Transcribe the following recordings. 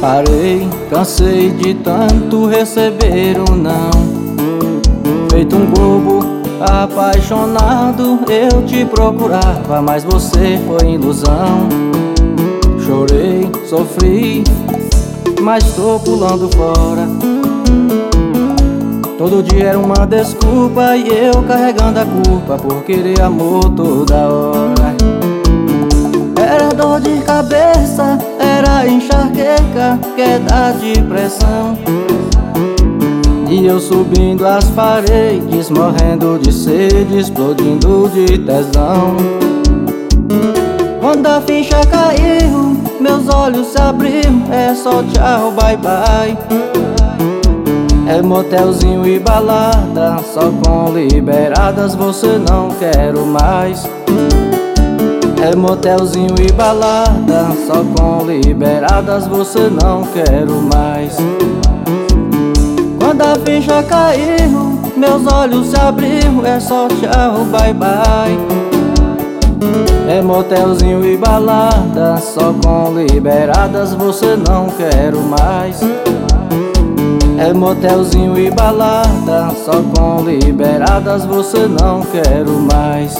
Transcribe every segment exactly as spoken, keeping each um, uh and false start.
Parei, cansei de tanto receber um não. Feito um bobo, apaixonado, eu te procurava, mas você foi ilusão. Chorei, sofri, mas tô pulando fora. Todo dia era uma desculpa e eu carregando a culpa por querer amor toda hora. Era dor de cabeça, era enxaqueca, queda de pressão. E eu subindo as paredes, morrendo de sede, explodindo de tesão. Quando a ficha caiu, meus olhos se abriram, é só tchau, bye bye. É motelzinho e balada, só com liberadas, você não quero mais. É motelzinho e balada, só com liberadas, você não quero mais. Quando a ficha caiu, meus olhos se abriram, é só tchau, bye bye. É motelzinho e balada, só com liberadas, você não quero mais. É motelzinho e balada, só com liberadas, você não quero mais.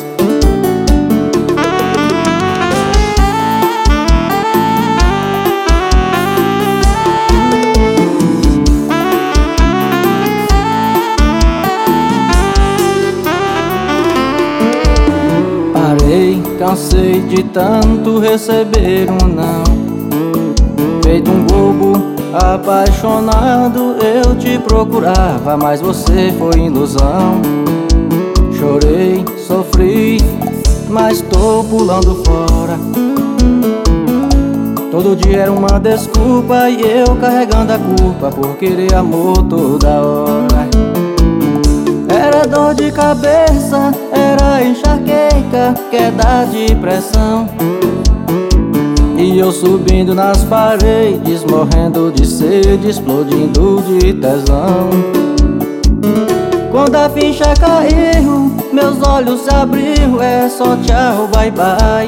Parei, cansei de tanto receber um não. Feito um bobo, apaixonado, eu te procurava, mas você foi ilusão. Chorei, sofri, mas tô pulando fora. Todo dia era uma desculpa e eu carregando a culpa por querer amor toda hora. Era dor de cabeça, era enxaqueca, queda de pressão. E eu subindo nas paredes, morrendo de sede, explodindo de tesão. Quando a ficha caiu, meus olhos se abriram, é só tchau, bye bye.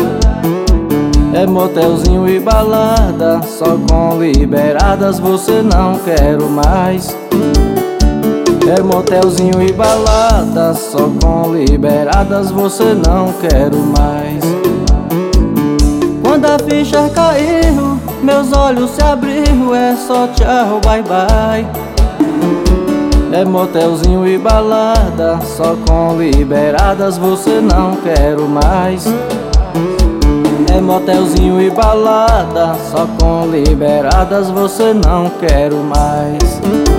É motelzinho e balada, só com liberadas, você não quero mais. É motelzinho e balada, só com liberadas, você não quero mais. Quando a ficha caiu, meus olhos se abriram, é só tchau, bye bye. É motelzinho e balada, só com liberadas, você não quero mais. É motelzinho e balada, só com liberadas, você não quero mais.